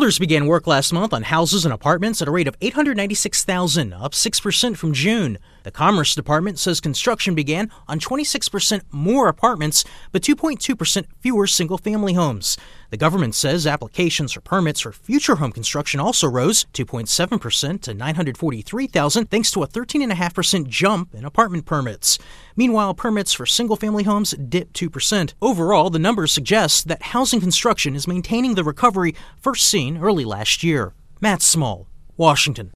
Builders began work last month on houses and apartments at a rate of 896,000, up 6% from June. The Commerce Department says construction began on 26% more apartments, but 2.2% fewer single-family homes. The government says applications for permits for future home construction also rose 2.7% to 943,000, thanks to a 13.5% jump in apartment permits. Meanwhile, permits for single-family homes dipped 2%. Overall, the numbers suggest that housing construction is maintaining the recovery first seen early last year. Matt Small, Washington.